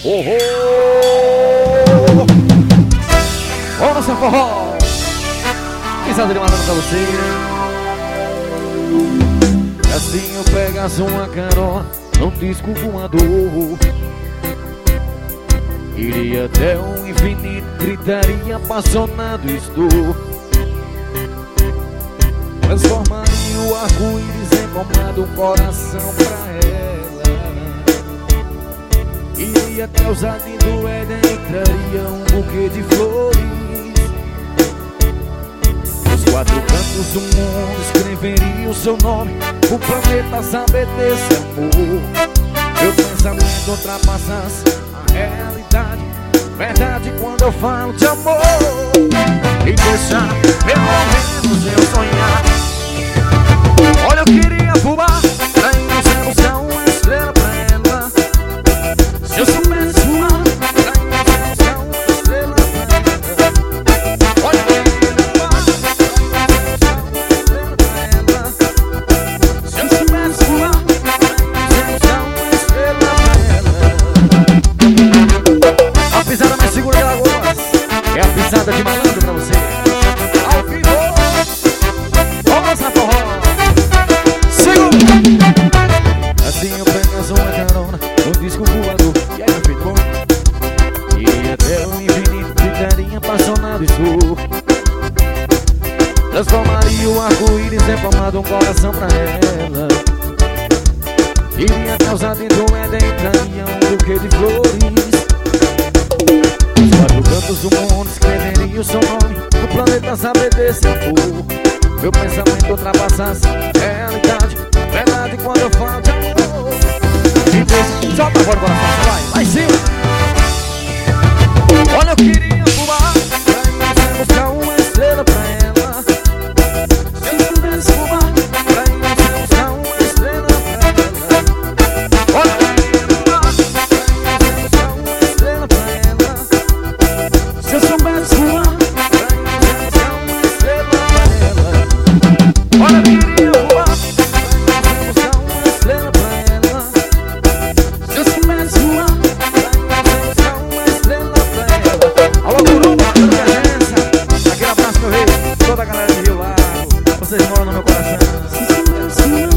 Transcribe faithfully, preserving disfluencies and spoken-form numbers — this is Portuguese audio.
Oh, oh. Vamos nessa forró. Pisada de malandro pra você. E assim eu pegasse uma carona num disco voador, iria até o infinito, gritaria apaixonado estou. Transformaria o arco-íris em pomada, um coração pra ela. Iria até o jardim do Éden, entraria um buquê de flores. Os quatro cantos do mundo escreveria o seu nome, o planeta saber desse amor. Meu pensamento ultrapassasse a realidade, verdade quando eu falo de amor. E deixar pelo menos eu sonhar. Olha, eu queria voar pra ir no céu, buscar uma estrela pra ela. Se eu soubesse voar pra ir no céu, buscar uma estrela pra ela. Olha, eu queria voar pra ir no céu, buscar uma estrela pra ela. Se eu soubesse voar pra ir no céu, buscar uma estrela pra ela. A pisada mais segura de Alagoas é a pisada de malandro pra você. Ao vivo, vamos na forró. Assim eu pegasse uma carona no disco voador. E aí, meu filho, bom? Iria até o infinito, gritaria apaixonado estou. Transformaria o arco-íris em pomada, um coração pra ela. Iria até o jardim do Éden, entraria um buquê de flores. Os quatro cantos do mundo escreveria o seu nome, o planeta saber desse amor. Meu pensamento ultrapassasse a realidade, verdade quando eu falo de amor. E deixa, solta agora o coração, vai, vai sim. Olha, eu queria voar pra ir no céu, buscar uma estrela pra ela. Se eu pudesse voar pra ir no céu, buscar uma estrela pra ela. Olha, eu queria voar pra ir no céu, buscar uma estrela pra ela. Se eu soubesse voar pra ir no céu, buscar uma estrela pra ela. Olha, eu queria voar pra buscar uma estrela pra ela. Se eu soubesse voar pra buscar uma estrela pra ela. Alô, Curuba, dando presença. Aquele abraço, meu rei, toda a galera de Rio Lago. Vocês moram no meu coração.